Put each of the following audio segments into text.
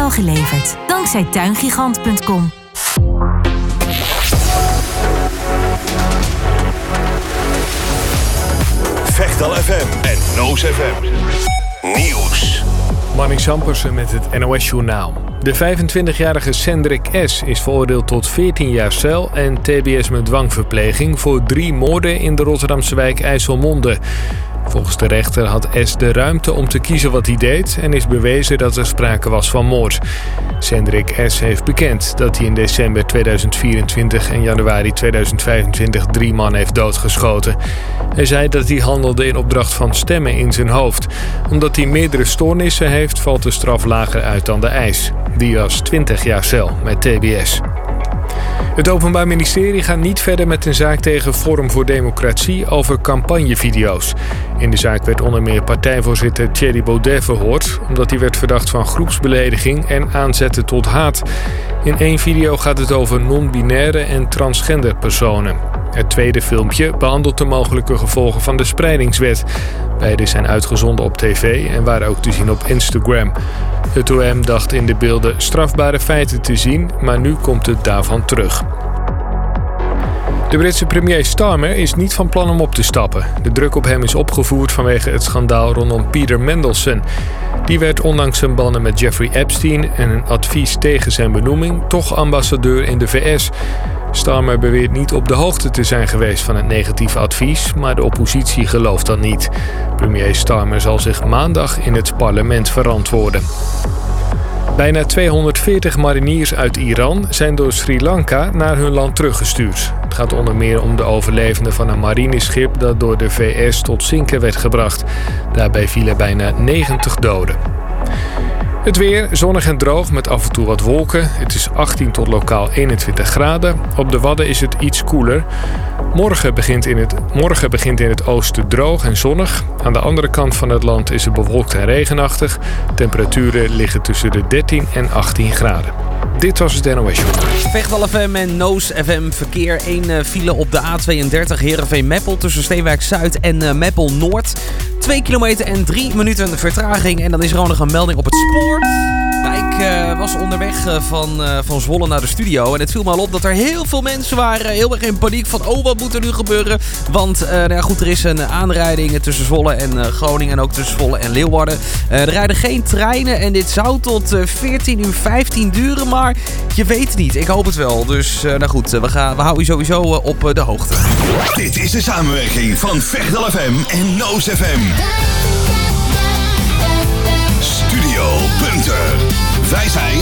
Speciaal geleverd. Dankzij tuingigant.com. Vechtal FM en Noos FM. Nieuws. Marnix Sampersen met het NOS-journaal. De 25-jarige Cendrik S. is veroordeeld tot 14 jaar cel en tbs met dwangverpleging voor 3 moorden in de Rotterdamse wijk IJsselmonde. Volgens de rechter had S. de ruimte om te kiezen wat hij deed en is bewezen dat er sprake was van moord. Cendrik S. heeft bekend dat hij in december 2024 en januari 2025 3 man heeft doodgeschoten. Hij zei dat hij handelde in opdracht van stemmen in zijn hoofd. Omdat hij meerdere stoornissen heeft, valt de straf lager uit dan de eis. Die was 20 jaar cel met tbs. Het Openbaar Ministerie gaat niet verder met een zaak tegen Forum voor Democratie over campagnevideo's. In de zaak werd onder meer partijvoorzitter Thierry Baudet verhoord, omdat hij werd verdacht van groepsbelediging en aanzetten tot haat. In 1 video gaat het over non-binaire en transgender personen. Het tweede filmpje behandelt de mogelijke gevolgen van de spreidingswet. Beide zijn uitgezonden op tv en waren ook te zien op Instagram. Het OM dacht in de beelden strafbare feiten te zien, maar nu komt het daarvan terug. De Britse premier Starmer is niet van plan om op te stappen. De druk op hem is opgevoerd vanwege het schandaal rondom Peter Mandelson. Die werd ondanks zijn banden met Jeffrey Epstein en een advies tegen zijn benoeming toch ambassadeur in de VS. Starmer beweert niet op de hoogte te zijn geweest van het negatieve advies, maar de oppositie gelooft dat niet. Premier Starmer zal zich maandag in het parlement verantwoorden. Bijna 240 mariniers uit Iran zijn door Sri Lanka naar hun land teruggestuurd. Het gaat onder meer om de overlevenden van een marineschip dat door de VS tot zinken werd gebracht. Daarbij vielen bijna 90 doden. Het weer, zonnig en droog met af en toe wat wolken. Het is 18 tot lokaal 21 graden. Op de Wadden is het iets koeler. Morgen begint in het oosten droog en zonnig. Aan de andere kant van het land is het bewolkt en regenachtig. Temperaturen liggen tussen de 13 en 18 graden. Dit was het NOS Show. Vechtal FM en Noos FM verkeer. 1 file op de A32 Heerenveen-Meppel tussen Steenwijk-Zuid en Meppel-Noord. 2 kilometer en 3 minuten vertraging. En dan is er ook nog een melding op het spoor. Ik was onderweg van Zwolle naar de studio. En het viel me al op dat er heel veel mensen waren. Heel erg in paniek van, wat moet er nu gebeuren? Want er is een aanrijding tussen Zwolle en Groningen. En ook tussen Zwolle en Leeuwarden. Er rijden geen treinen. En dit zou tot 14:15 duren. Maar je weet het niet. Ik hoop het wel. Dus we houden je sowieso op de hoogte. Dit is de samenwerking van Vechtal FM en Noos FM. Studio Punter. Wij zijn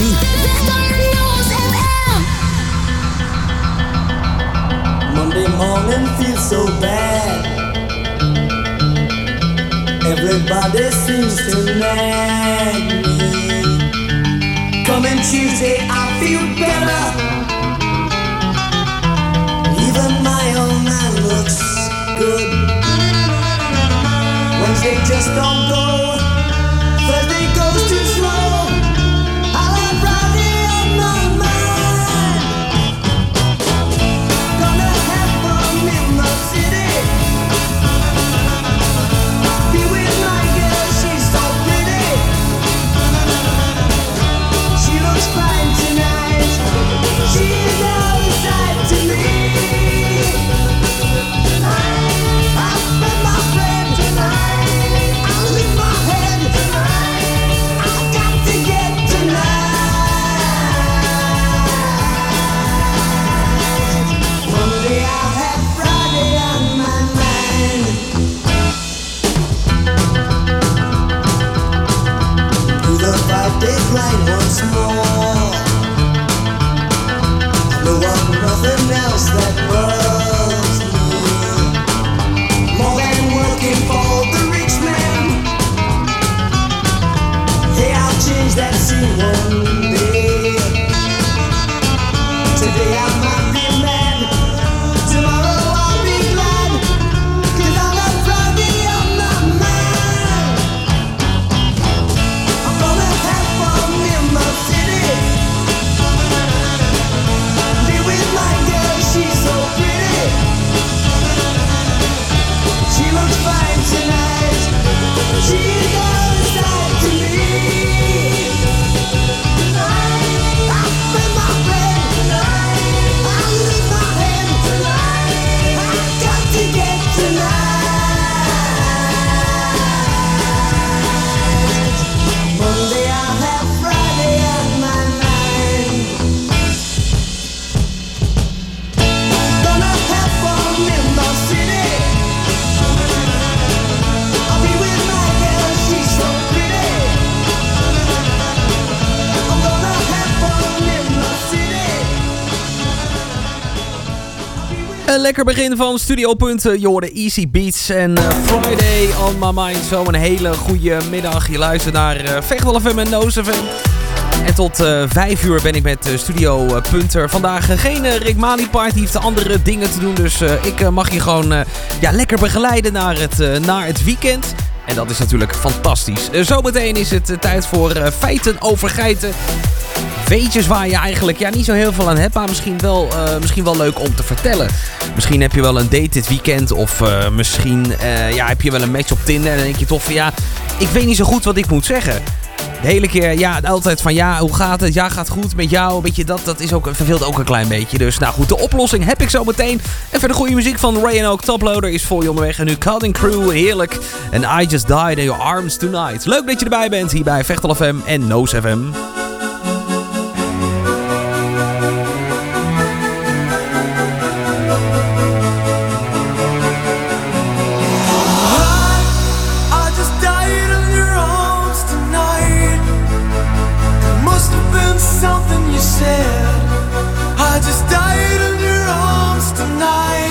Monday morning feels so bad. Everybody seems to nag me. Coming Tuesday I feel better. Even my own man looks good. Wednesday just don't go. Thursday goes too slow. I'll have Friday on my mind. Gonna have fun in the city. Be with my girl, she's so pretty. She looks fine tonight. She's all the side to me. I'll spend my friend tonight. I'll leave my head tonight. I've got to get tonight. Monday I'll have Friday on my mind. Do the 5-day grind once more. I know of nothing else that loves me more than working for the rich man. Hey, I'll change that scene one day. Today I might be mad. Tomorrow I'll be glad. 'Cause I'll have Friday on my mind. I'm gonna have fun in the city. Be with my girl, she's so pretty. She looks fine tonight. She's all the side to me. Een lekker begin van Studio Punten. Je hoorde Easy Beats en Friday on My Mind. Zo een hele goede middag. Je luistert naar Vechtwal FM en Noos FM. En tot 5 uur ben ik met Studio Punter. Vandaag geen Rick Mani Party, heeft andere dingen te doen. Dus ik mag je gewoon lekker begeleiden naar het weekend. En dat is natuurlijk fantastisch. Zometeen is het tijd voor feiten over geiten. Weetjes waar je eigenlijk niet zo heel veel aan hebt, maar misschien wel leuk om te vertellen. Misschien heb je wel een date dit weekend of misschien heb je wel een match op Tinder en dan denk je toch van ik weet niet zo goed wat ik moet zeggen. De hele keer, altijd van hoe gaat het? Ja, gaat goed met jou. Weet je, dat is ook, verveelt ook een klein beetje. Dus nou goed, de oplossing heb ik zo meteen. En voor de goede muziek van Ray & Oak, Toploader is voor je onderweg. En nu Cutting Crew, heerlijk. En I Just Died in Your Arms Tonight. Leuk dat je erbij bent hier bij Vechtwal FM en Noos FM. I just died in your arms tonight.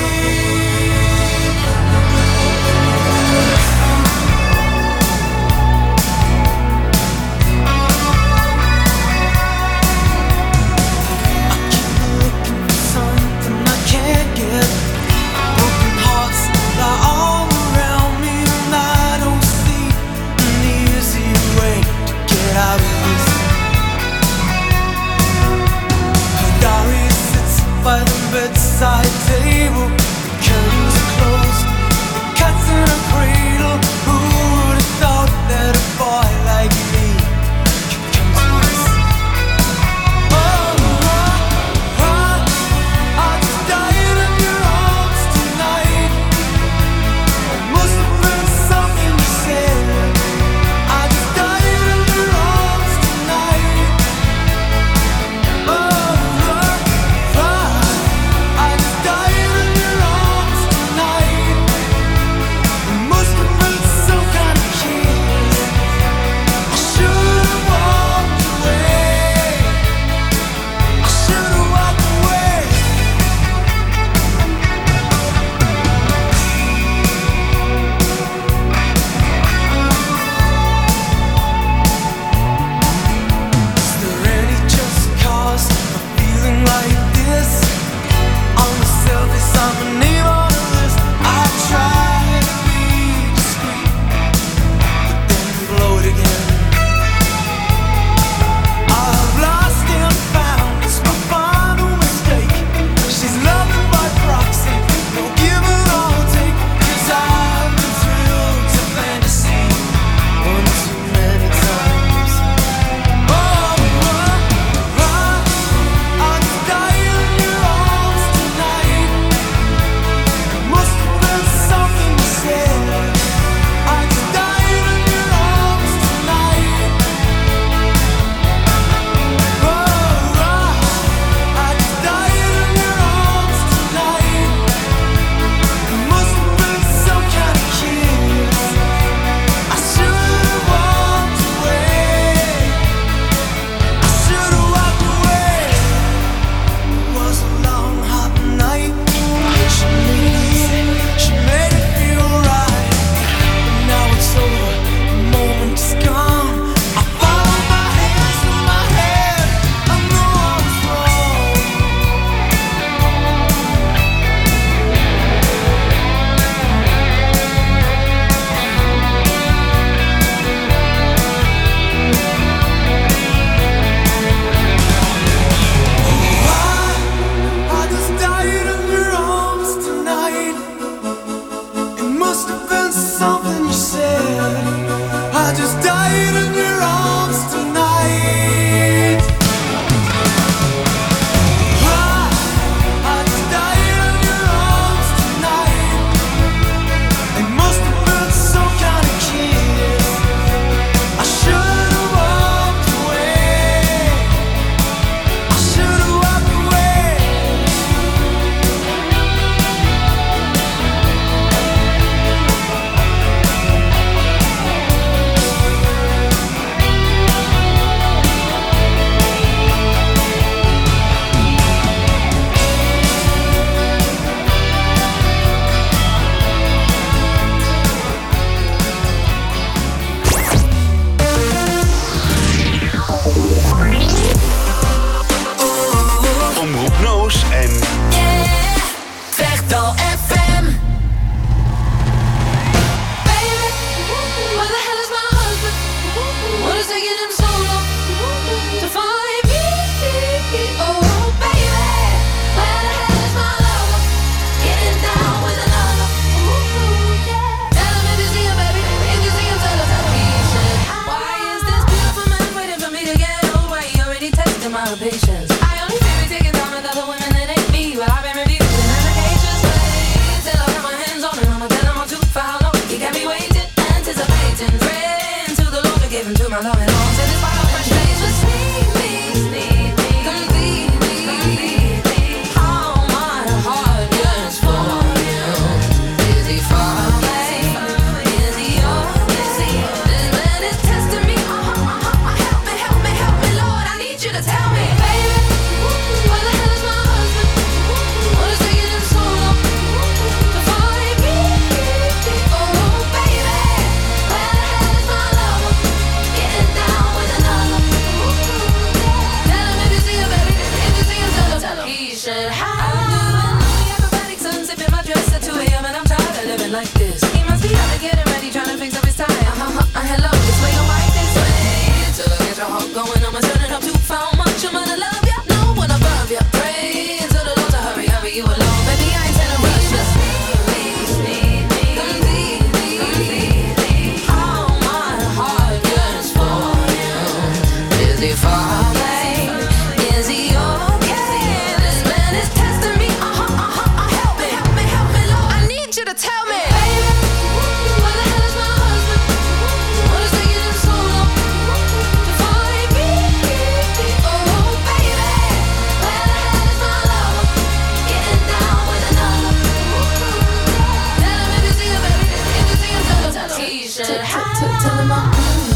lot of patience. I only fear we taking time with other women that ain't me, but I've been refusing medications. Wait till I got my hands on it, I'ma tell him I'm too for how long. He got me waiting, anticipating, praying to the Lord to give him to my love and all. Till this final fresh days just need me, complete me. How my heart yearns for you. Is he far away? Is he always? This man is testing me. Help me, Lord. I need you to tell me, baby, where the hell is my husband? What is taking him so long to find me? Oh, baby, where the hell is my lover? Getting down with another. Tell him if you see him, baby. If you see him, tell him. He should have. Acrobatic sun sipping my dress at 2 a.m. and I'm tired of living like this. He must be out there getting ready, trying to fix up his tie. Hello, this way your mic this way. Till I get your heart going, I'ma turn it up to how much I'm gonna love ya. No one above ya. Pray to the Lord to hurry you along. Baby, I ain't trying to rush. Just need me, completely. How my heart yearns for you. Is he far away? Is he okay? This man is testing me. Help me, Lord. I need you to tell me, baby, where the hell is my husband? What is taking him so long to find me? Oh, baby, where the hell is my lover? Getting down with another. Tell him if you see him, baby. If you see him, tell him. He should have. Tell him I'm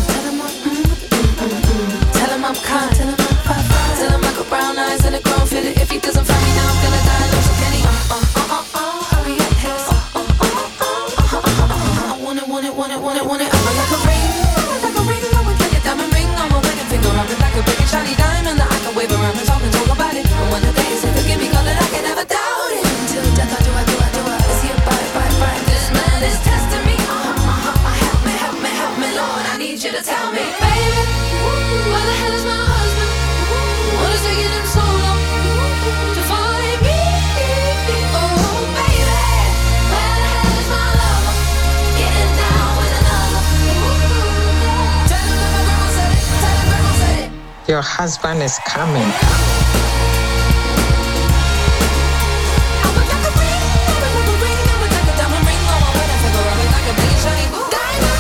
tell him I'm kind. Tell him I'm fine. Tell him I got brown eyes and a grown fitted. If he doesn't find me now, I'm gonna die. No, so can he? Hurry up, hey. I want it. I'm like a ring. I would like a diamond ring on my wedding finger. I'm like a big and shiny diamond that I can wave around and talk about it. And when the day is here, forgive me, call it, I can never doubt it. Until death, I do. Is he a bite? This man is testing me. Help me, Lord. I need you to tell me, baby, where the hell is my husband? What is taking him so long to find me? Oh, baby, where the hell is my lover? Getting down with another. Tell him that my grandma said it. Your husband is coming. I would like a ring. I would like a diamond ring on my wedding finger. I would like a big and shiny diamond.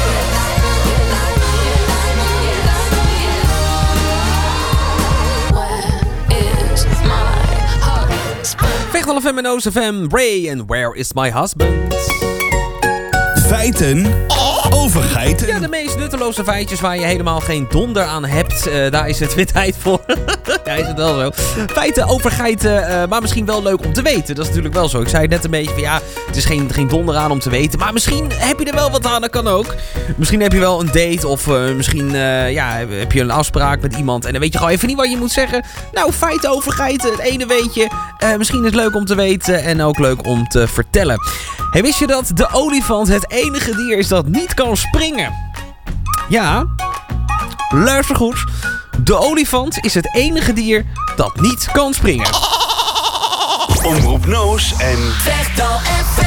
Where is my husband? Vecht FM en OZFM, Ray en Where is my husband? Feiten over geiten. Ja, de meest nutteloze feitjes waar je helemaal geen donder aan hebt. Daar is het weer tijd voor. Ja, is het wel zo. Feiten over geiten, maar misschien wel leuk om te weten. Dat is natuurlijk wel zo. Ik zei het net een beetje van ja, het is geen donder aan om te weten. Maar misschien heb je er wel wat aan, dat kan ook. Misschien heb je wel een date of misschien heb je een afspraak met iemand. En dan weet je gewoon even niet wat je moet zeggen. Nou, feiten over geiten, het ene weet je. Misschien is het leuk om te weten en ook leuk om te vertellen. Hey, wist je dat de olifant het enige dier is dat niet kan springen? Ja, luister goed. De olifant is het enige dier dat niet kan springen. Omroep Noos en Vechtal FM.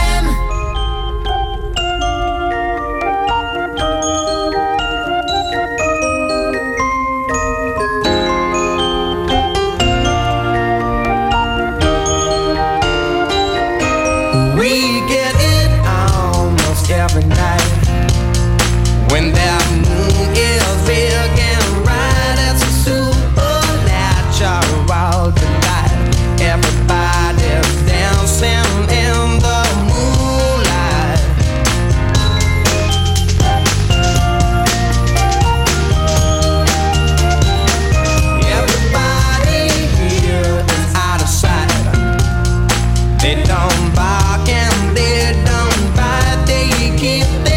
We get it almost every night when that moon is big and bright. It's a supernatural delight. Everybody's dancing in the moonlight. Everybody here is out of sight. They don't bark and they don't bite. They keep their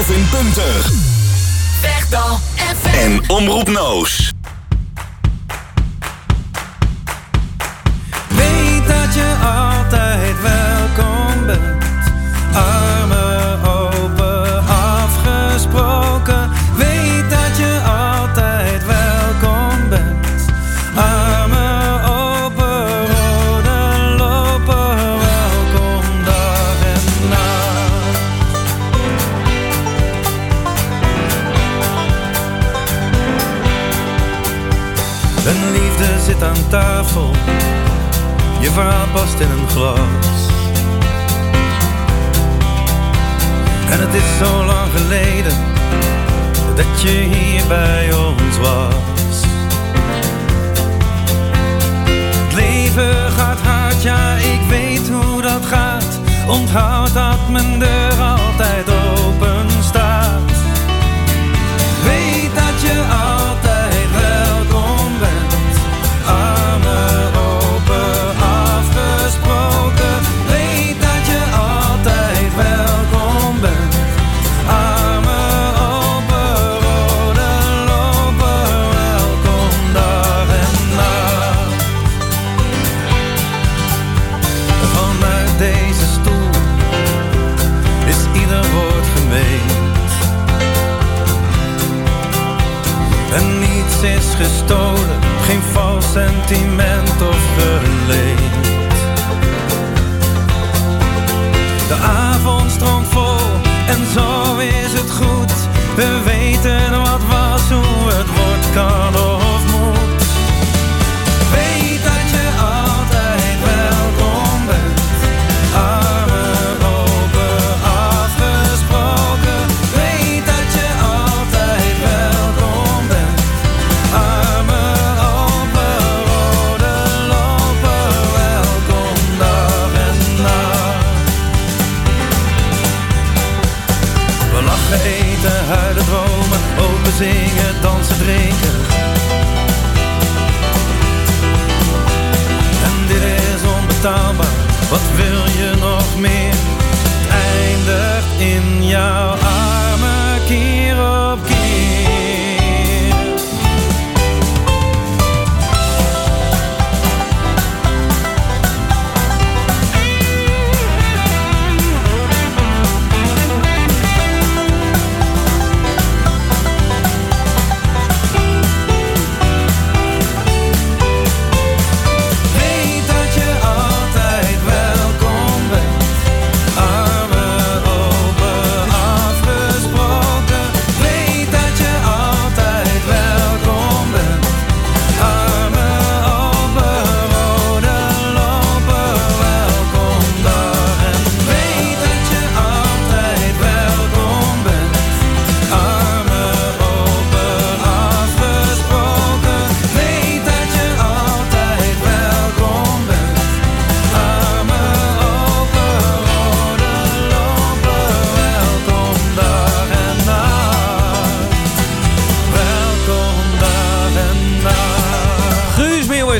Kelvin Punter. Vechtal FM. En Omroep Noos. Weet dat je altijd welkom bent. Armen open, afgesproken. Weet dat je altijd welkom bent. Armen open, rode lopen. Welkom dag en nacht. Een liefde zit aan tafel. Je verhaal past in een glas. En het is zo lang geleden dat je hier bij ons was. Het leven gaat hard, ja, ik weet hoe dat gaat. Onthoud dat mijn deur altijd open staat. Weet dat je altijd welkom bent. Armen open, afgesproken. Weet dat je altijd welkom bent. Armen open, rode lopen. Welkom dag en nacht. Vanuit deze stoel is ieder woord gemeend. En niets is gestolen, geen vals sentiment of geleend. De avond stroomt vol en zo is het goed. We weten wat was, hoe het wordt, kan of moet. Weet dat je altijd welkom bent. Armen open, afgesproken. Weet dat je altijd welkom bent. Armen open, rode lopen. Welkom dag en nacht. We lachen, eten, huilen, dromen. Open zingen, dansen, drinken. En dit is onbetaalbaar, wat wil je nog meer? Het eindigt in jouw armen keer op keer. Weet dat je altijd welkom bent. Armen open, afgesproken. Weet dat je altijd welkom bent. Armen open, rode lopen. Welkom dag en weet dat je altijd welkom bent. Armen open, afgesproken. Weet dat je altijd welkom bent. Armen open, rode lopen. Welkom dag en nacht. Welkom dag en nacht. Guus Meeuwis.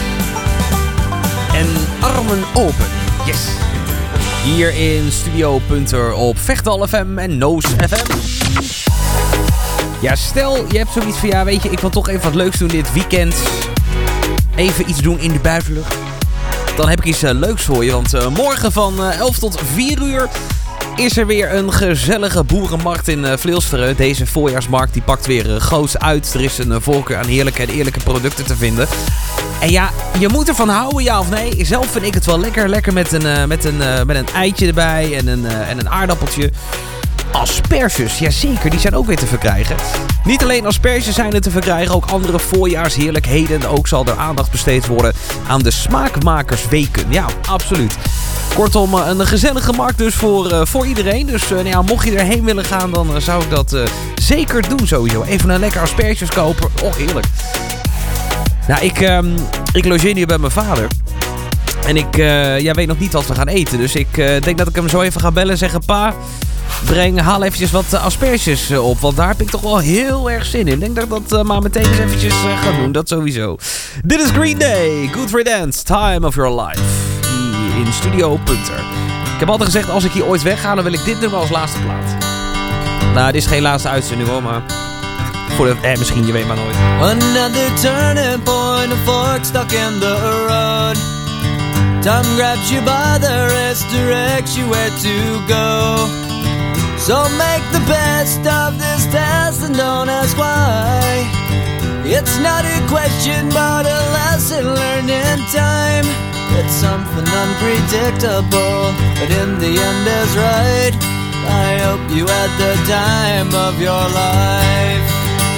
En armen open. Yes. Hier in Studio Punter op Vechtal FM en Noos FM. Ja, stel je hebt zoiets van, ja, weet je, ik wil toch even wat leuks doen dit weekend. Even iets doen in de buitenlucht. Dan heb ik iets leuks voor je, want morgen van 11 tot 4 uur is er weer een gezellige boerenmarkt in Vleelsveren. Deze voorjaarsmarkt die pakt weer groots uit. Er is een voorkeur aan heerlijke en eerlijke producten te vinden. En ja, je moet ervan houden, ja of nee. Zelf vind ik het wel lekker. Lekker met een eitje erbij en een aardappeltje. Asperges, jazeker, die zijn ook weer te verkrijgen. Niet alleen asperges zijn er te verkrijgen, ook andere voorjaarsheerlijkheden. Ook zal er aandacht besteed worden aan de smaakmakersweken. Ja, absoluut. Kortom, een gezellige markt dus voor iedereen. Dus ja, mocht je erheen willen gaan, dan zou ik dat zeker doen sowieso. Even een lekker asperges kopen. Oh, heerlijk. Nou, ik logeer hier bij mijn vader. En ik weet nog niet wat we gaan eten. Dus ik denk dat ik hem zo even ga bellen en zeggen... Pa, haal eventjes wat asperges op. Want daar heb ik toch wel heel erg zin in. Ik denk dat ik dat maar meteen eens eventjes ga doen. Dat sowieso. Dit is Green Day. Good Riddance. Time of Your Life. Hier in Studio Punter. Ik heb altijd gezegd, als ik hier ooit wegga, dan wil ik dit nummer als laatste plaat. Nou, dit is geen laatste uitzending hoor, maar... Voor de, misschien, je weet maar nooit. Another turning point, a fork stuck in the road. Time grabs you by the wrist, directs you where to go. So make the best of this test and don't ask why. It's not a question but a lesson learned in time. It's something unpredictable, but in the end is right. I hope you had the time of your life.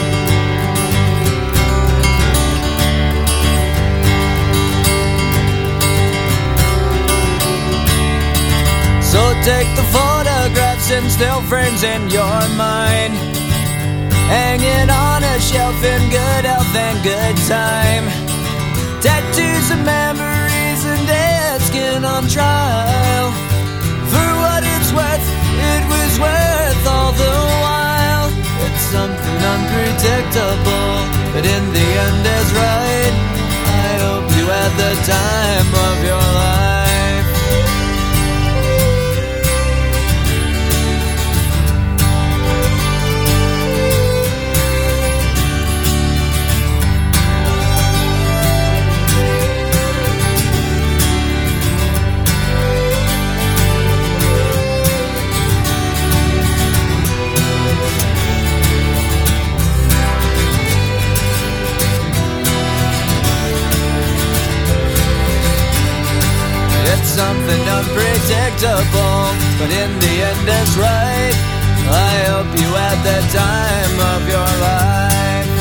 So take the photographs and still frames in your mind, hanging on a shelf in good health and good time. Tattoos and memories and dead skin on trial. For what it's worth, it was worth all the while. It's something unpredictable, but in the end is right. I hope you had the time of your life. Something unpredictable, but in the end it's right. I hope you had the time of your life.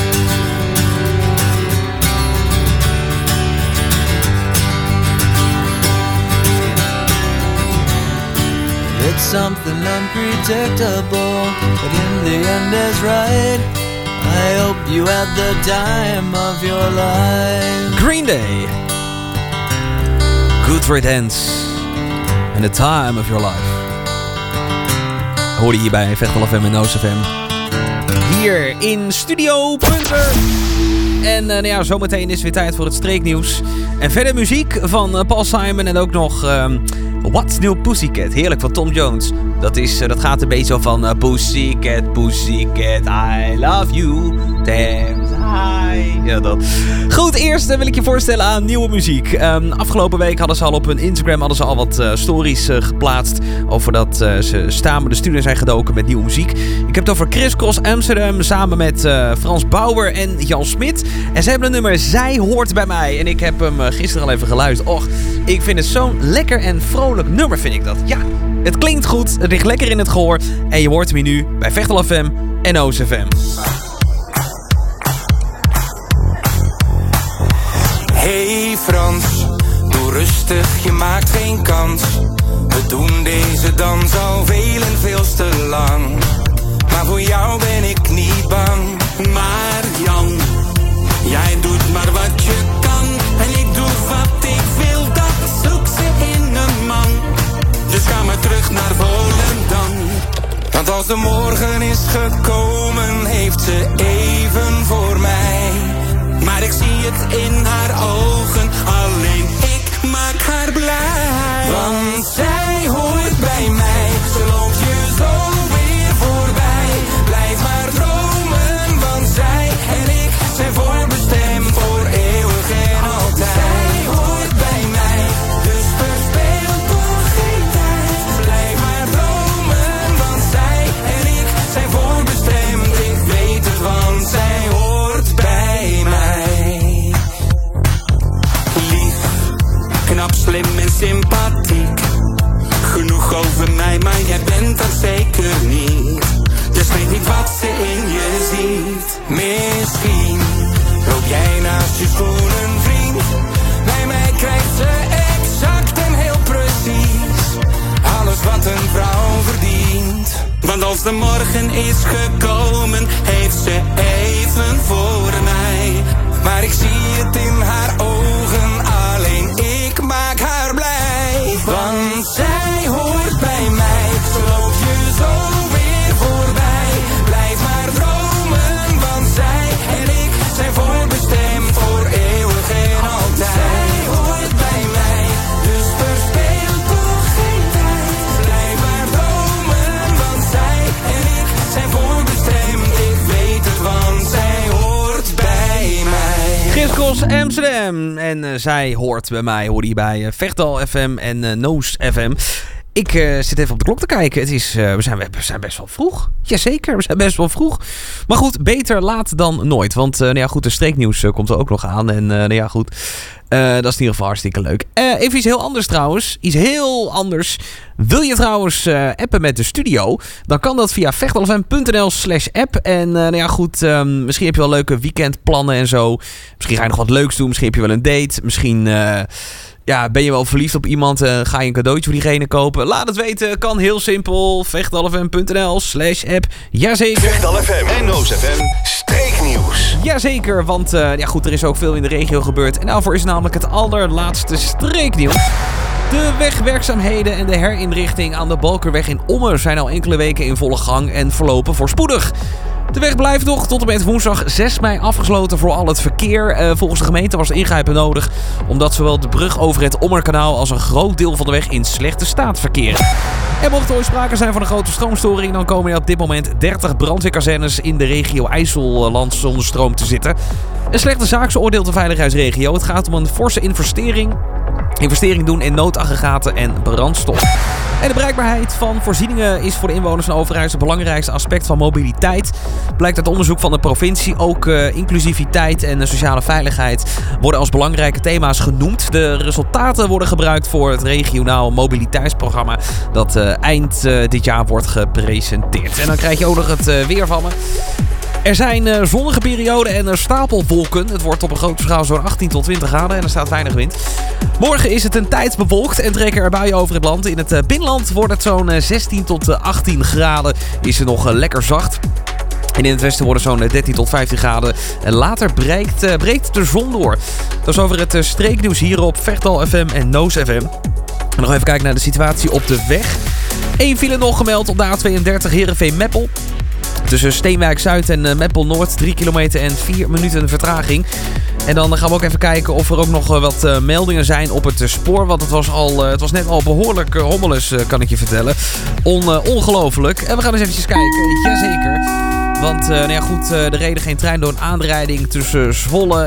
It's something unpredictable, but in the end is right. I hope you had the time of your life. Green Day. Good Riddance. And the time of your life. Hoor je hier bij Vechtel FM en Noos FM. Hier in Studio Punter. En nou ja, zometeen is weer tijd voor het streeknieuws. En verder muziek van Paul Simon en ook nog What's New Pussycat. Heerlijk, van Tom Jones. Dat gaat een beetje zo van Pussycat, Pussycat, I love you, Thames High. Ja, dat. Goed, eerst wil ik je voorstellen aan nieuwe muziek. Afgelopen week hadden ze al op hun Instagram al wat stories geplaatst over dat ze samen de studio zijn gedoken met nieuwe muziek. Ik heb het over Chris Cross Amsterdam samen met Frans Bauer en Jan Smit. En ze hebben een nummer Zij hoort bij mij. En ik heb hem gisteren al even geluisterd. Och, ik vind het zo'n lekker en vrolijk nummer, vind ik dat. Ja, het klinkt goed, het ligt lekker in het gehoor. En je hoort hem nu bij Vechtel FM en Noos FM. Hey Frans, doe rustig, je maakt geen kans. We doen deze dans al veel en veel te lang. Maar voor jou ben ik niet bang. Maar Jan, jij doet maar wat je kan. En ik doe wat ik wil, dat zoek ze in een man. Dus ga maar terug naar Volendam. Want als de morgen is gekomen, heeft ze even voor mij. Maar ik zie het in haar ogen, alleen ik maak haar blij. Want zij hoort bij mij, ze loopt je zo weer voorbij. Blijf maar dromen, want zij en ik zijn voorbestemd voor eeuwig en altijd. Zij hoort bij mij, dus verspeel toch geen tijd. Blijf maar dromen, want zij en ik zijn voorbestemd. Ik weet het, want zij hoort bij mij. Lief, knap, slim en sympathiek. Genoeg over mij, maar jij bent dat zeker niet. Dus weet niet wat ze in je ziet. Misschien loop jij naast je schoenenvriend. Bij mij krijgt ze exact en heel precies alles wat een vrouw verdient. Want als de morgen is gekomen, heeft ze even voor mij. Maar ik zie het in haar ogen, alleen ik maak haar blij. Want zij hoort bij mij, ze loopt je zo weer voorbij. Blijf maar dromen, want zij en ik zijn voorbestemd voor eeuwig en altijd. Zij hoort bij mij, dus verspeel toch geen tijd. Blijf maar dromen, want zij en ik Amsterdam. En zij hoort bij Vechtal FM en Noos FM. Ik zit even op de klok te kijken. We zijn best wel vroeg. Jazeker, we zijn best wel vroeg. Maar goed, beter laat dan nooit. Want de streeknieuws komt er ook nog aan. En dat is in ieder geval hartstikke leuk. Even iets heel anders trouwens. Iets heel anders. Wil je trouwens appen met de studio? Dan kan dat via vechtalfm.nl/app. En misschien heb je wel leuke weekendplannen en zo. Misschien ga je nog wat leuks doen. Misschien heb je wel een date. Misschien... ben je wel verliefd op iemand? Ga je een cadeautje voor diegene kopen? Laat het weten. Kan heel simpel. vechtalfm.nl/app. Jazeker. Vechtal FM en Noos FM. Streeknieuws. Jazeker, want er is ook veel in de regio gebeurd. En daarvoor is namelijk het allerlaatste streeknieuws. De wegwerkzaamheden en de herinrichting aan de Balkerweg in Ommen zijn al enkele weken in volle gang en verlopen voorspoedig. De weg blijft nog tot en met woensdag 6 mei afgesloten voor al het verkeer. Volgens de gemeente was het ingrijpen nodig, omdat zowel de brug over het Ommerkanaal als een groot deel van de weg in slechte staat verkeren. En mocht er ooit sprake zijn van een grote stroomstoring, dan komen er op dit moment 30 brandweerkazernes in de regio IJsselland zonder stroom te zitten. Een slechte zaak, zo oordeelt de veiligheidsregio. Het gaat om een forse investering doen in noodaggregaten en brandstof. En de bereikbaarheid van voorzieningen is voor de inwoners van Overijssel het belangrijkste aspect van mobiliteit. Blijkt uit onderzoek van de provincie. Ook inclusiviteit en sociale veiligheid worden als belangrijke thema's genoemd. De resultaten worden gebruikt voor het regionaal mobiliteitsprogramma dat eind dit jaar wordt gepresenteerd. En dan krijg je ook nog het weer van me. Er zijn zonnige perioden en stapelwolken. Het wordt op een grote schaal zo'n 18 tot 20 graden en er staat weinig wind. Morgen is het een tijd bewolkt en trekken er buien over het land. In het binnenland wordt het zo'n 16 tot 18 graden. Is het nog lekker zacht. En in het westen worden zo'n 13 tot 15 graden. En later breekt de zon door. Dat is over het streeknieuws hier op Vechtal FM en Noos FM. En nog even kijken naar de situatie op de weg. 1 file nog gemeld op de A32 Heerenveen-Meppel. Tussen Steenwijk Zuid en Meppel Noord 3 kilometer en 4 minuten vertraging. En dan gaan we ook even kijken of er ook nog wat meldingen zijn op het spoor. Want het was net al behoorlijk hommeles, kan ik je vertellen. Ongelooflijk. En we gaan eens eventjes kijken. Jazeker. Want er reden geen trein door een aanrijding tussen Zwolle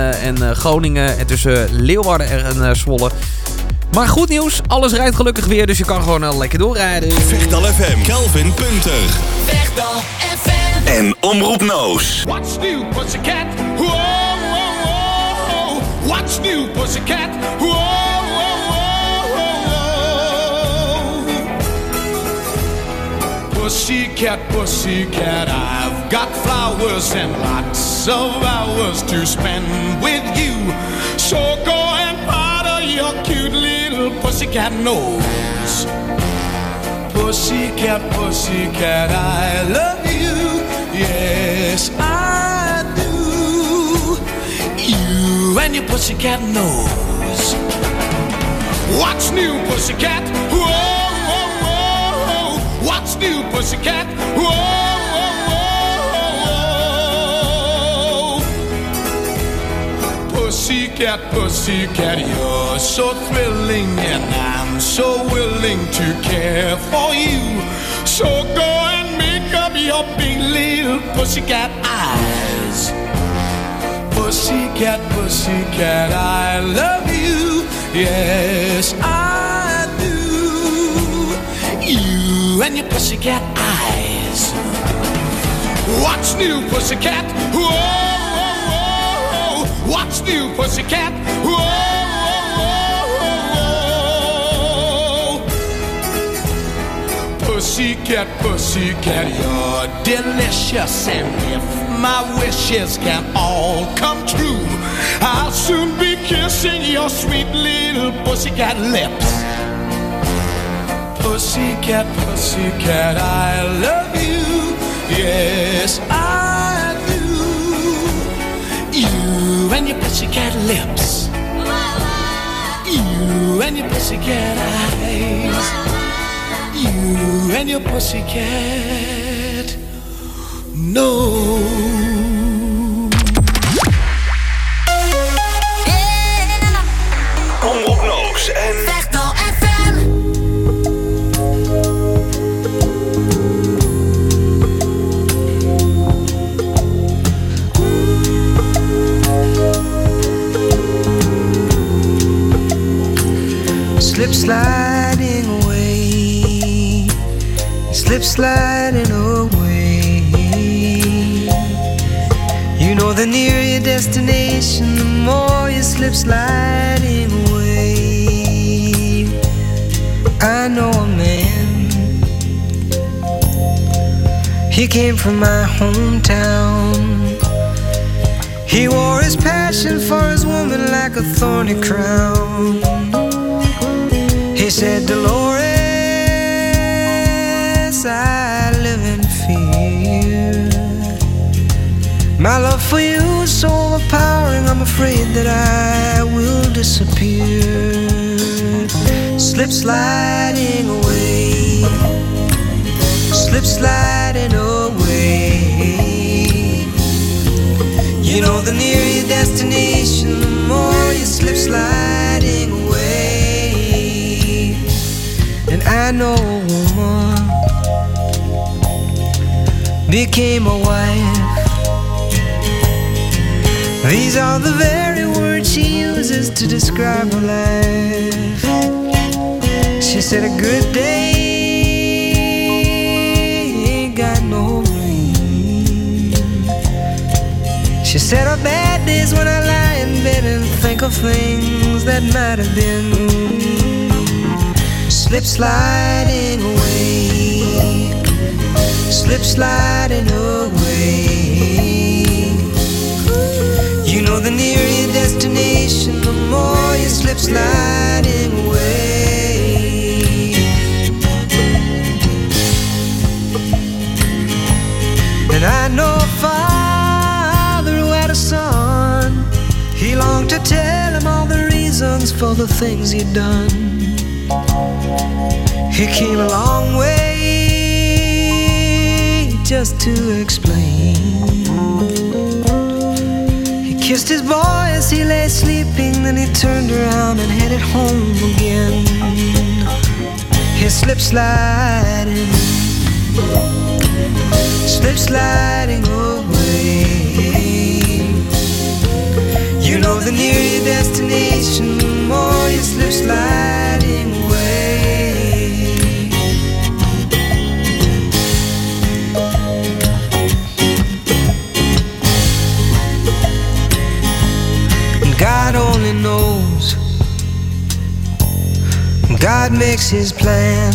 en Groningen. En tussen Leeuwarden en Zwolle. Maar goed nieuws, alles rijdt gelukkig weer, dus je kan gewoon lekker doorrijden. Vechtal FM, Kelvin Punter. Vechtal FM. En Omroep Noos. What's new, pussycat? Whoa, whoa, whoa. What's new, pussycat? Whoa, whoa, whoa, whoa. Pussycat, pussycat, I've got flowers and lots of hours to spend with you. So go and powder your cute little pussycat nose. Pussycat, pussycat, I love you. Yes, I do. You and your pussycat nose. What's new, pussycat? Whoa, whoa, whoa. What's new, pussycat? Whoa, whoa, whoa. Pussycat, pussycat, you're so thrilling, and I'm so willing to care for you. So go and make up your big little pussycat eyes. Pussycat, pussycat, I love you. Yes, I do. You and your pussycat eyes. What's new, pussycat? Whoa, whoa, whoa. What's new, pussycat? Whoa, whoa, whoa. Pussycat, pussycat, you're delicious, and if my wishes can all come true, I'll soon be kissing your sweet little pussycat lips. Pussycat, pussycat, I love you. Yes, I do. You and your pussycat lips. You and your pussycat eyes. You and your pussycat nose. Omroep Noos en Vechtal FM. slip sliding away, slip sliding away. You know the nearer your destination, the more you slip sliding away. I know a man, he came from my hometown. He wore his passion for his woman like a thorny crown. He said, Dolores, I live in fear. My love for you is so overpowering, I'm afraid that I will disappear. Slip sliding away, slip sliding away. You know the nearer your destination, the more you slip sliding away. And I know a woman became a wife. These are the very words she uses to describe her life. She said a good day ain't got no rain. She said her bad days when I lie in bed and think of things that might have been. Slip sliding away, slip sliding away. You know the nearer your destination, the more you slip sliding away. And I know a father who had a son. He longed to tell him all the reasons for the things he'd done. He came a long way just to explain. He kissed his boy as he lay sleeping, then he turned around and headed home again. He slip sliding, slip sliding away. You know the nearer your destination, the more you slip sliding away. God only knows, God makes his plan.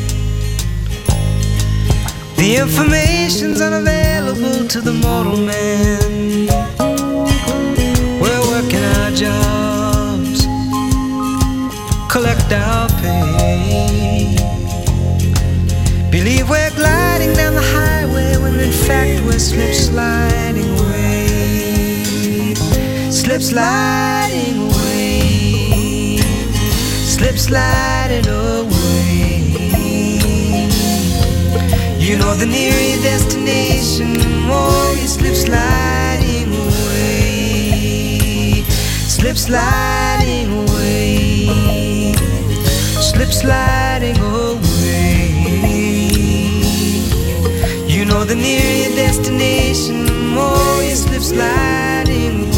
The information's unavailable to the mortal man. We're working our jobs, collect our pay. Believe we're gliding down the highway when in fact we're slip sliding away. Slip sliding away, slip sliding away. You know the nearer your destination, the more you slip sliding away. Slip sliding away, slip sliding away. You know the nearer your destination, the more you slip sliding away.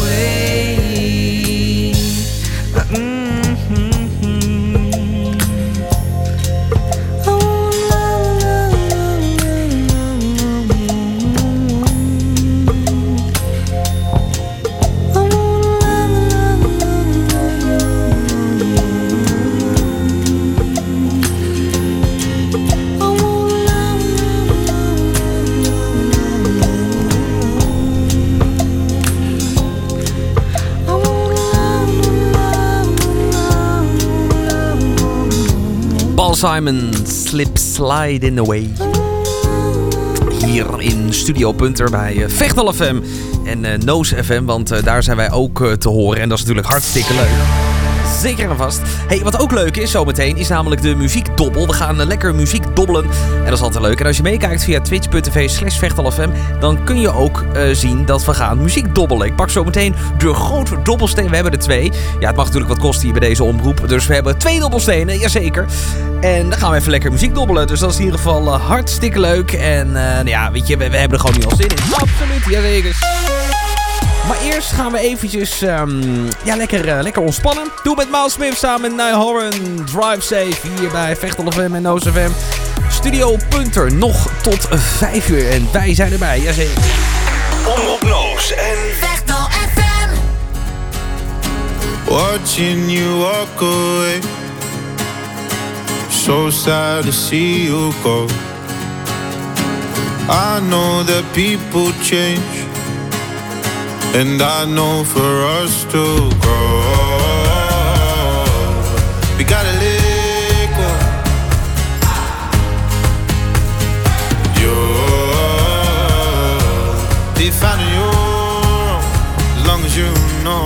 Simon, Slip Sliding Away. Hier in Studio Punter bij Vechtal FM en Noos FM, want daar zijn wij ook te horen. En dat is natuurlijk hartstikke leuk. Zeker en vast. Hey, wat ook leuk is zometeen, is namelijk de muziekdobbel. We gaan lekker muziek dobbelen. En dat is altijd leuk. En als je meekijkt via twitch.tv/vechtalfm, dan kun je ook zien dat we gaan muziek dobbelen. Ik pak zometeen de grote dobbelsteen. We hebben er 2. Ja, het mag natuurlijk wat kosten hier bij deze omroep. Dus we hebben 2 dobbelstenen, jazeker. En dan gaan we even lekker muziek dobbelen. Dus dat is in ieder geval hartstikke leuk. En ja, weet je, we hebben er gewoon nu al zin in. Absoluut, jazeker. Maar eerst gaan we eventjes lekker ontspannen. Doe met Miles Smith samen met Niall Horan. Drive Safe hier bij Vechtel FM en Noos FM. Studio Punter nog tot 5 uur en wij zijn erbij, jazeker. Omroep Noos en Vechtel FM. Watching you walk away, so sad to see you go. I know that people change, and I know for us to grow, we gotta let go. You're defining your own, as long as you know.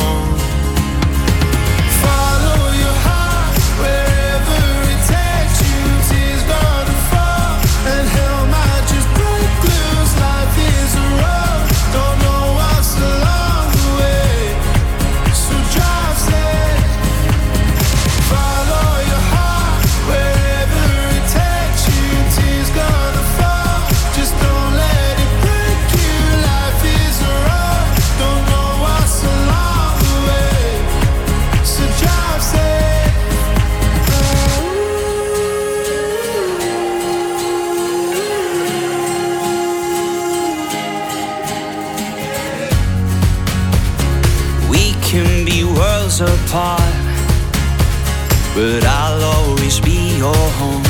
Apart, but I'll always be your home.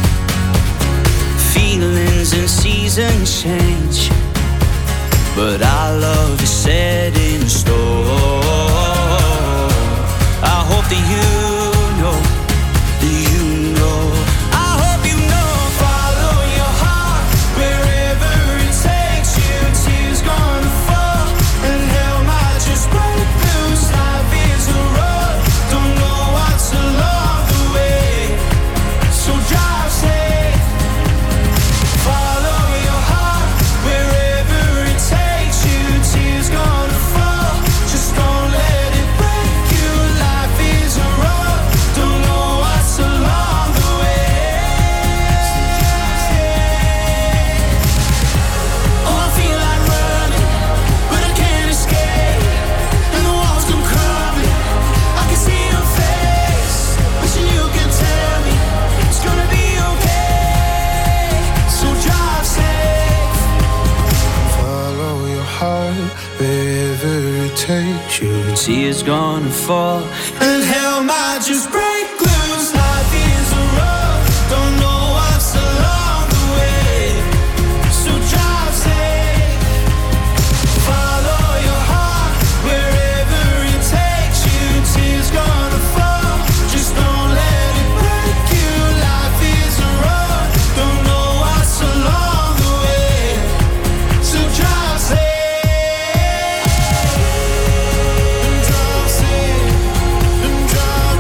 Feelings and seasons change, but our love is set in stone. I hope that you know, I hope you know. Follow your heart wherever it takes you. Tears gonna fall and hell might just break loose. Life is a road, don't know what's along the way, so drive safe. Follow your heart wherever it takes you. Tears gonna fall, just don't let it break you. Life is a road, don't know what's along the way. Oh, I feel like running, but I can't escape, and the walls come crumbling. I can see your face, wishing you could tell me it's gonna be okay. So drive safe. Follow your heart wherever it takes you. Tears gonna fall And hell might just break loose. Life is a road, don't know what's along the way, so drive safe. Follow your heart wherever it takes you. Tears gonna fall, just don't let it break you. Life is a road, don't know what's along the way, so drive safe. And drive safe. And drive,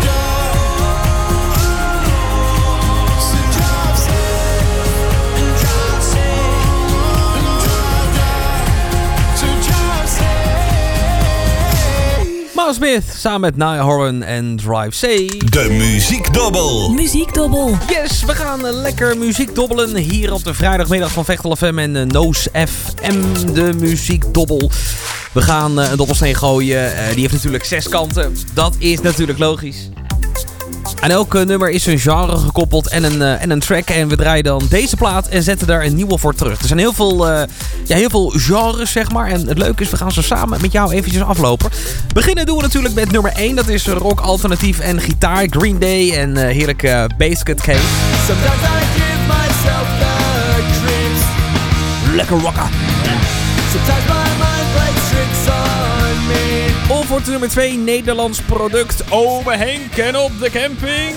so drive safe. And drive safe. And drive, so drive safe. Miles Smith samen met Niall Horan en Drive Safe. de muziekdobbel. Muziekdobbel. Yes, we gaan lekker muziek dobbelen hier op de vrijdagmiddag van Vechtel FM en Noos FM, de muziekdobbel. We gaan een dobbelsteen gooien. Die heeft natuurlijk 6 kanten. Dat is natuurlijk logisch. Aan elk nummer is een genre gekoppeld en een track. En we draaien dan deze plaat en zetten daar een nieuwe voor terug. Er zijn heel veel genres, zeg maar. En het leuke is, we gaan zo samen met jou eventjes aflopen. Beginnen doen we natuurlijk met nummer 1. Dat is rock, alternatief en gitaar. Green Day en heerlijke Basket Case. Sometimes I give myself the creeps. Lekker rocken. Sometimes my mind plays tricks on me. Of wordt nummer 2 Nederlands product. Ome Henk en op de camping.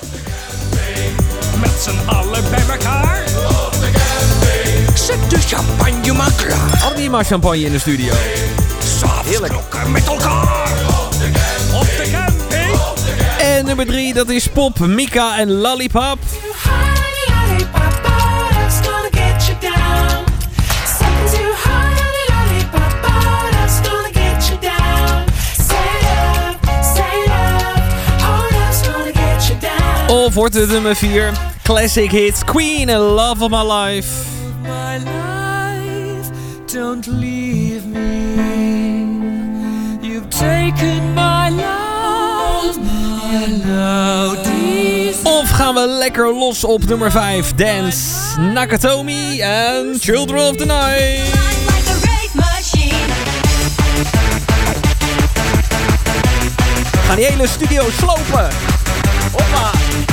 Met z'n allen bij elkaar. Op de camping. Zet de champagne maar klaar. Hadden we hier maar champagne in de studio. S'avonds knokken met elkaar. Op de camping. En nummer 3, dat is Pop, Mika en Lollipop. Of wordt het nummer 4, Classic Hits, Queen and Love of My Life. My life, don't leave me. taken my love. Of gaan we lekker los op nummer 5? Dance, Nakatomi en Children of the Night. We gaan die hele studio slopen. Hoppa.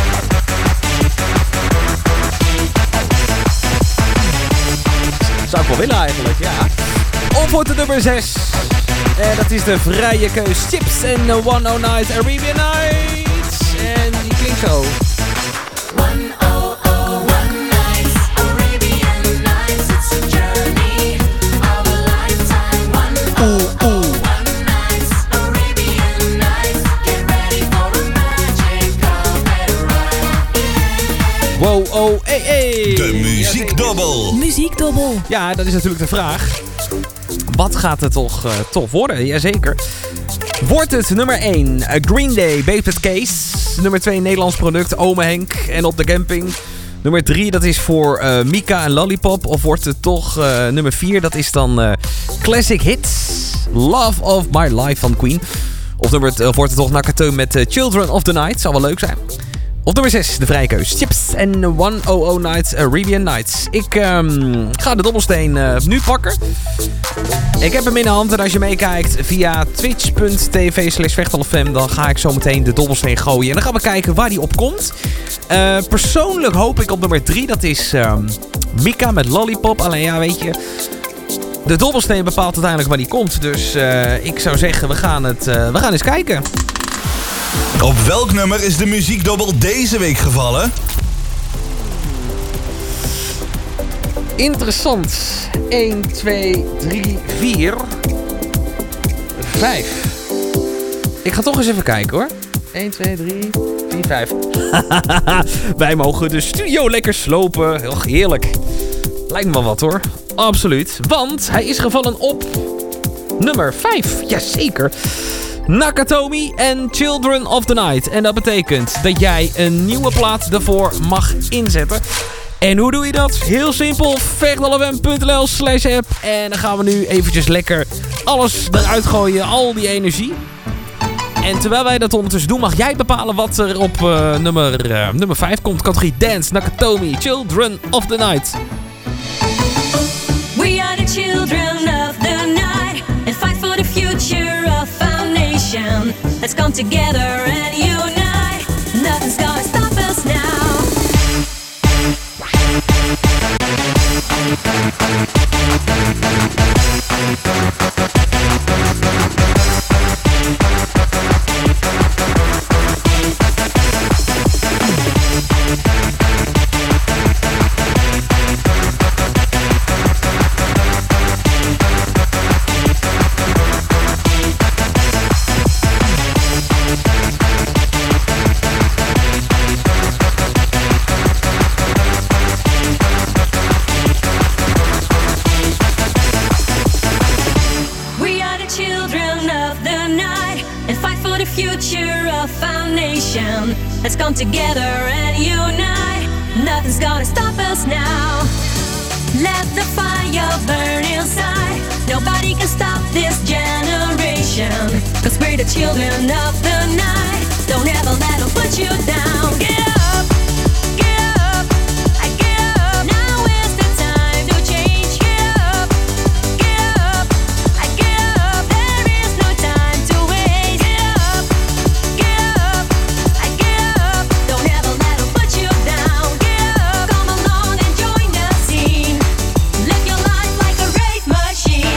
Zou ik wel willen eigenlijk, ja. Op wordt de nummer 6. En dat is de vrije keus. Chips en 101 Nights, Arabian Nights. En die klinkt zo. 101 nights, Arabian nights. It's a journey of a lifetime. 101 nights, Arabian nights. Get ready for a magical ride. Wow, oh, hey. De muziekdobbel. Muziekdobbel. Ja, dat is natuurlijk de vraag. Wat gaat het toch tof worden? Jazeker. Wordt het nummer 1 Green Day, Baby's Case. Nummer 2 Nederlands product, Ome Henk en Op de Camping. Nummer 3 dat is voor Mika en Lollipop. Of wordt het toch nummer 4, dat is dan Classic Hits, Love of My Life van Queen. Of wordt het toch Nakatomi met Children of the Night. Zou wel leuk zijn. Op nummer 6, de vrije keus. Chips en 101 Nights, Arabian Nights. Ik ga de dobbelsteen nu pakken. Ik heb hem in de hand en als je meekijkt via twitch.tv/vechtalfm... dan ga ik zo meteen de dobbelsteen gooien. En dan gaan we kijken waar die op komt. Persoonlijk hoop ik op nummer 3. Dat is Mika met Lollipop. Alleen ja, weet je... de dobbelsteen bepaalt uiteindelijk waar die komt. Dus ik zou zeggen, we gaan eens kijken. Op welk nummer is de muziekdobbel deze week gevallen? Interessant. 1, 2, 3, 4, 5. Ik ga toch eens even kijken hoor. 1, 2, 3, 4, 5. Wij mogen de studio lekker slopen. Heel heerlijk. Lijkt me wel wat hoor. Absoluut. Want hij is gevallen op nummer 5. Jazeker. Nakatomi en Children of the Night. En dat betekent dat jij een nieuwe plaat ervoor mag inzetten. En hoe doe je dat? Heel simpel. vechtalfm.nl/app. En dan gaan we nu eventjes lekker alles eruit gooien. Al die energie. En terwijl wij dat ondertussen doen, mag jij bepalen wat er op nummer 5 komt. Categorie Dance, Nakatomi, Children of the Night. We are the children of the night and fight for the future of our nation. Let's come together and unite. Nothing's gonna stop us now. Let's come together and unite. Nothing's gonna stop us now. Let the fire burn inside. Nobody can stop this generation. 'Cause we're the children of the night. Don't ever let them put you down. Get up, get up, get up. Now is the time to change. Get up, get up, get up. There is no time to waste. Get up, get up, get up. Don't ever let them put you down. Get up, come along and join the scene. Live your life like a rave machine.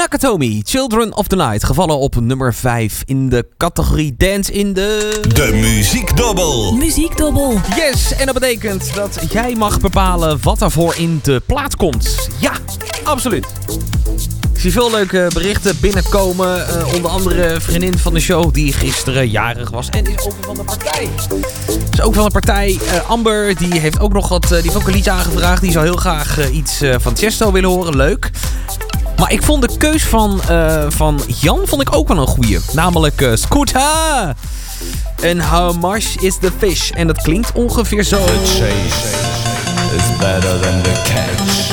Nakatomi, Children of the Night, gevallen op nummer 5 in de categorie Dance in de Muziekdobbel. Muziekdobbel. Yes, en dat betekent dat jij mag bepalen wat daarvoor in de plaat komt. Ja, absoluut. Ik zie veel leuke berichten binnenkomen. Onder andere een vriendin van de show die gisteren jarig was en is ook van de partij. Is ook van de partij. Amber, die heeft ook nog die heeft ook een liedje aangevraagd. Die zou heel graag iets van Chesto willen horen. Leuk. Maar ik vond de keus van Jan vond ik ook wel een goeie. Namelijk Scooter. En How Much is the Fish? En dat klinkt ongeveer zo. The chase is better than the catch.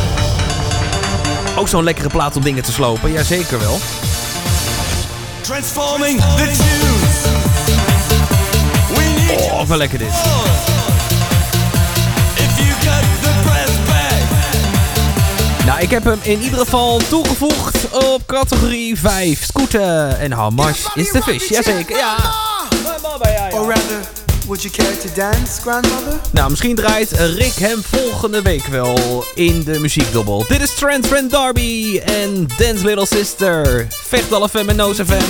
Ook zo'n lekkere plaat om dingen te slopen. Jazeker wel. Transforming the tunes. We need Oh, wel lekker dit. if you got the breath back. Nou, ik heb hem in ieder geval toegevoegd op categorie 5. Scooter. En How Much is the Fish? Jazeker, ja. Or rather, would you care to dance, grandmother? Nou, misschien draait Rick hem volgende week wel in de muziekdobbel. Dit is Trent D'Arby en Dance Little Sister. Vechtdal FM en Noos FM.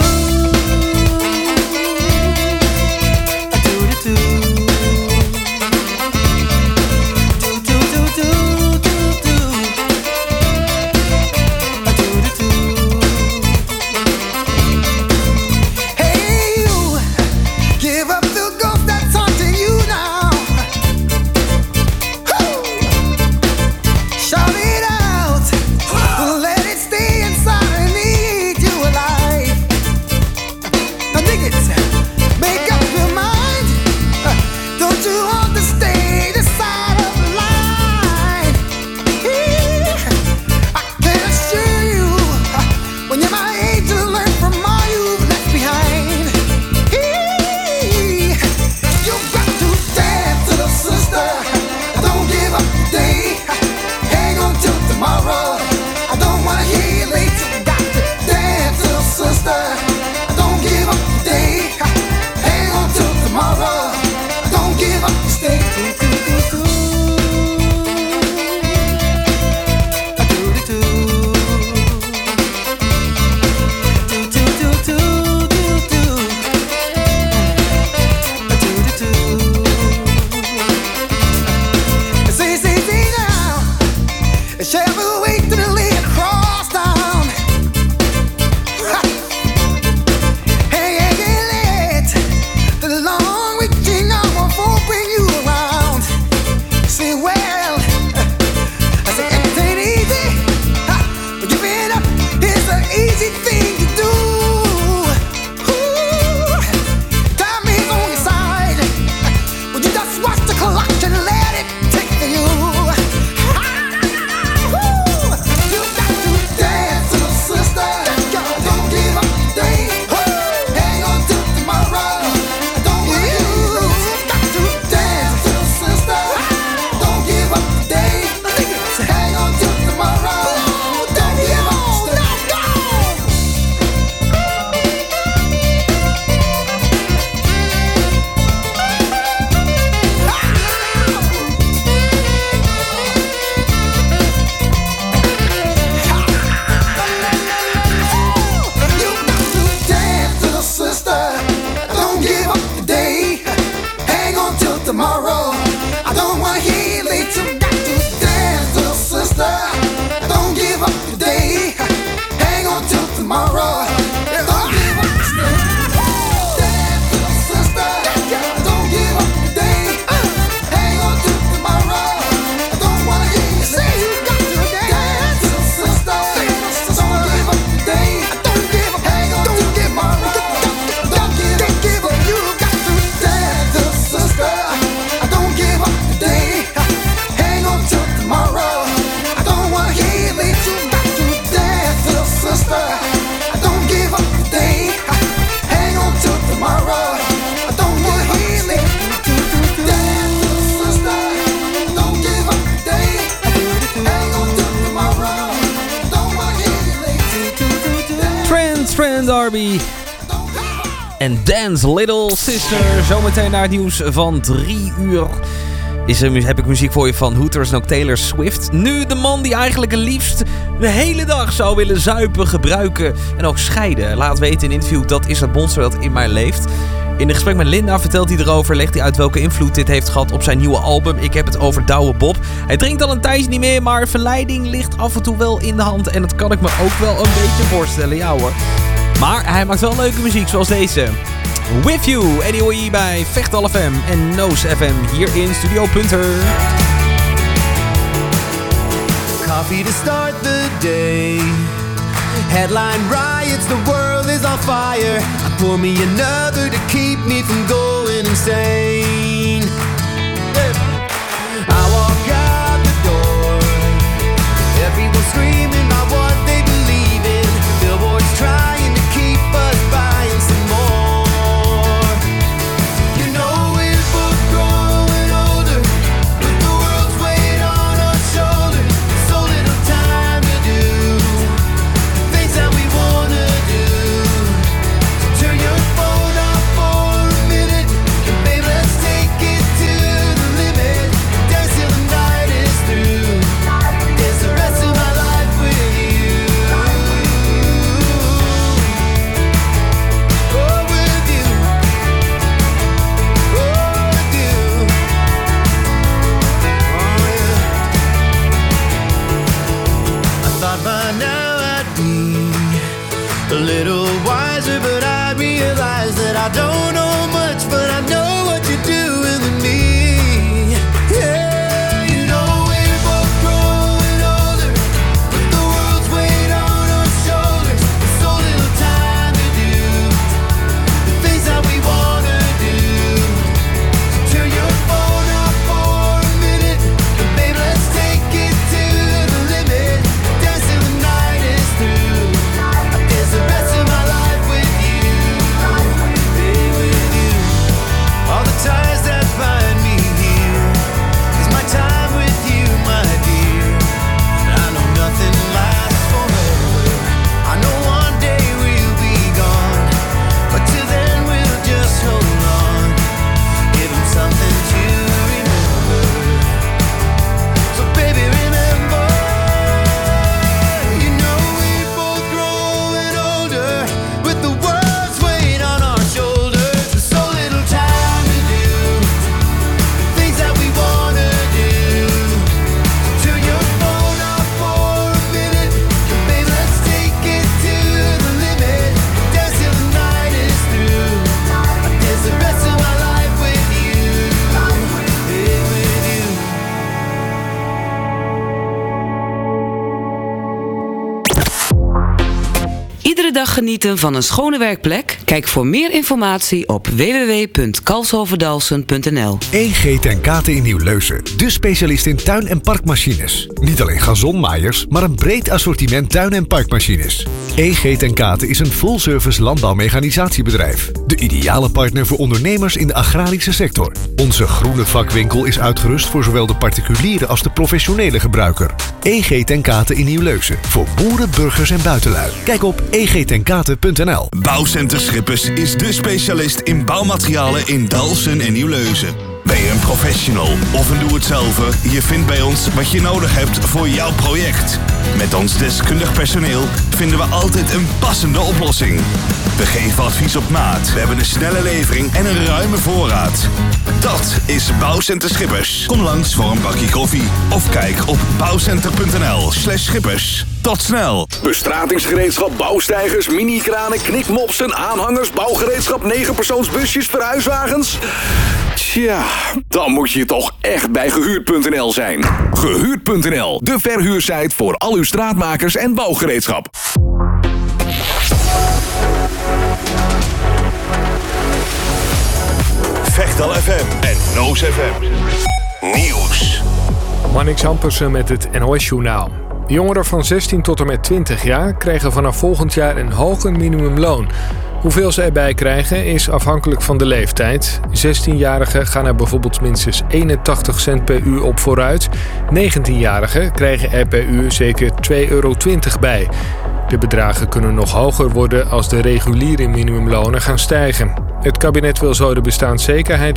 D'Arby en Dance Little Sister. Zometeen naar het nieuws van 3 uur. heb ik muziek voor je van Hooters en ook Taylor Swift. Nu de man die eigenlijk het liefst de hele dag zou willen zuipen, gebruiken en ook scheiden. Laat weten in een interview, dat is het monster dat in mij leeft. In een gesprek met Linda vertelt hij erover, legt hij uit welke invloed dit heeft gehad op zijn nieuwe album. Ik heb het over Douwe Bob. Hij drinkt al een tijdje niet meer, maar verleiding ligt af en toe wel in de hand. En dat kan ik me ook wel een beetje voorstellen, ja hoor. Maar hij maakt wel leuke muziek zoals deze. With You, anyway bij Vechtal FM en Noos FM hier in Studio Punter. Coffee to start the day. Headline riots, the world is on fire. I pour me another to keep me from going insane. I walk out the door. Everyone screaming about what they believe in. Billboards trying to keep us buying some more. You know we're both growing older, with the world's weight on our shoulders. So little time to do things that we wanna do. So turn your phone off for a minute, and babe, let's take it to the limit. Dance till the night is through. It's the rest of my life with you. Oh, with you. Oh, with you. Oh, yeah. I thought by now I'd be a little wiser, but I realize that I don't know much, but I know what you're doing to me. Yeah, you know we're both growing older, with the world's weight on our shoulders. There's so little time to do the things that we wanna do. So turn your phone off for a minute, and babe, let's take it to the limit. Dance till the night is through. It's the rest of my life with you. Hey, with you. All the ties that bind me here is my time with you, my dear. I know nothing lasts forever. I know one day we'll be gone, but till then we'll just hold on. Give 'em something to remember. So baby, remember, you know we're both growing older, with the world's weight on our shoulders. There's so little time to do the things that we wanna do. Turn your phone off for a minute, and babe, let's take it to the limit. Dance till the night is through. Dance the rest of my life with you. Hey, with you. Iedere dag genieten van een schone werkplek? Kijk voor meer informatie op www.kalshoverdalsen.nl. EG ten Kate in Nieuw-Leusen. De specialist in tuin- en parkmachines. Niet alleen gazonmaaiers, maar een breed assortiment tuin- en parkmachines. EG ten Kate is een full-service landbouwmechanisatiebedrijf. De ideale partner voor ondernemers in de agrarische sector. Onze groene vakwinkel is uitgerust voor zowel de particuliere als de professionele gebruiker. EG ten Kate in Nieuw-Leusen. Voor boeren, burgers en buitenlui. Kijk op egtenkate.nl. Bouwcenter Schippers is de specialist in bouwmaterialen in Dalfsen en Nieuw-Leusen. Ben je een professional of een doe-het-zelver? Je vindt bij ons wat je nodig hebt voor jouw project. Met ons deskundig personeel vinden we altijd een passende oplossing. We geven advies op maat. We hebben een snelle levering en een ruime voorraad. Dat is Bouwcenter Schippers. Kom langs voor een bakje koffie of kijk op bouwcenter.nl/schippers. Tot snel! Bestratingsgereedschap, bouwsteigers, mini-kranen, knikmopsen, aanhangers, bouwgereedschap, 9-persoonsbusjes, verhuiswagens. Tja, dan moet je toch echt bij Gehuurd.nl zijn. Gehuurd.nl, de verhuursite voor al uw straatmakers en bouwgereedschap. Vechtal FM en Noos FM. Nieuws. Marnix Ampersen met het NOS-journaal. Jongeren van 16 tot en met 20 jaar krijgen vanaf volgend jaar een hoger minimumloon. Hoeveel ze erbij krijgen is afhankelijk van de leeftijd. 16-jarigen gaan er bijvoorbeeld minstens 81 cent per uur op vooruit. 19-jarigen krijgen er per uur zeker €2,20 bij. De bedragen kunnen nog hoger worden als de reguliere minimumlonen gaan stijgen. Het kabinet wil zo de bestaanszekerheid